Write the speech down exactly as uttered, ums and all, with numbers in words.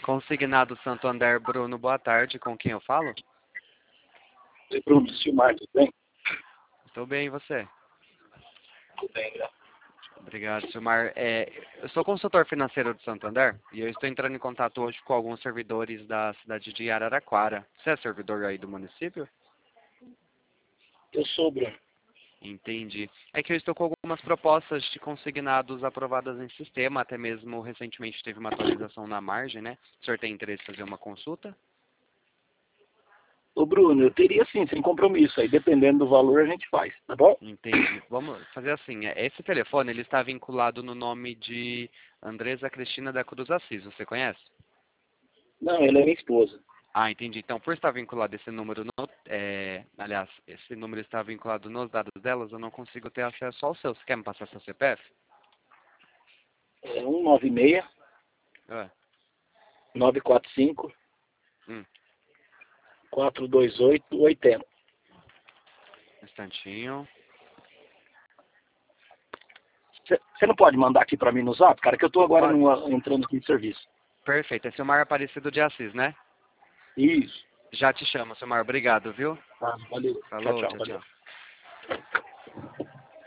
Consignado Santander, Bruno, boa tarde. Com quem eu falo? Oi, Bruno, Silmar, tudo bem? Estou bem, e você? Tudo bem, graças. Obrigado, Silmar. É, eu sou consultor financeiro do Santander e eu estou entrando em contato hoje com alguns servidores da cidade de Araraquara. Você é servidor aí do município? Eu sou, Bruno. Entendi. É que eu estou com algumas propostas de consignados aprovadas em sistema, até mesmo recentemente teve uma atualização na margem, né? O senhor tem interesse em fazer uma consulta? Ô, Bruno, eu teria sim, sem compromisso. Aí, dependendo do valor, a gente faz, tá bom? Entendi. Vamos fazer assim. é, Esse telefone ele está vinculado no nome de Andresa Cristina da Cruz Assis. Você conhece? Não, ela é minha esposa. Ah, entendi. Então, por estar vinculado esse número, no, é, aliás, esse número está vinculado nos dados delas, eu não consigo ter acesso ao seu. Você quer me passar seu C P F? É cento e noventa e seis, Ah, novecentos e quarenta e cinco, hum, quatrocentos e vinte e oito, oitenta. um instantinho. Você não pode mandar aqui pra mim no zap, cara, que eu tô agora Pode. numa, entrando aqui em serviço. Perfeito. É Silmar Aparecido de Assis, né? Isso. Já te chamo, Silmar. Obrigado, viu? Tá, valeu. Tchau, Falou, tchau, tchau, valeu. tchau.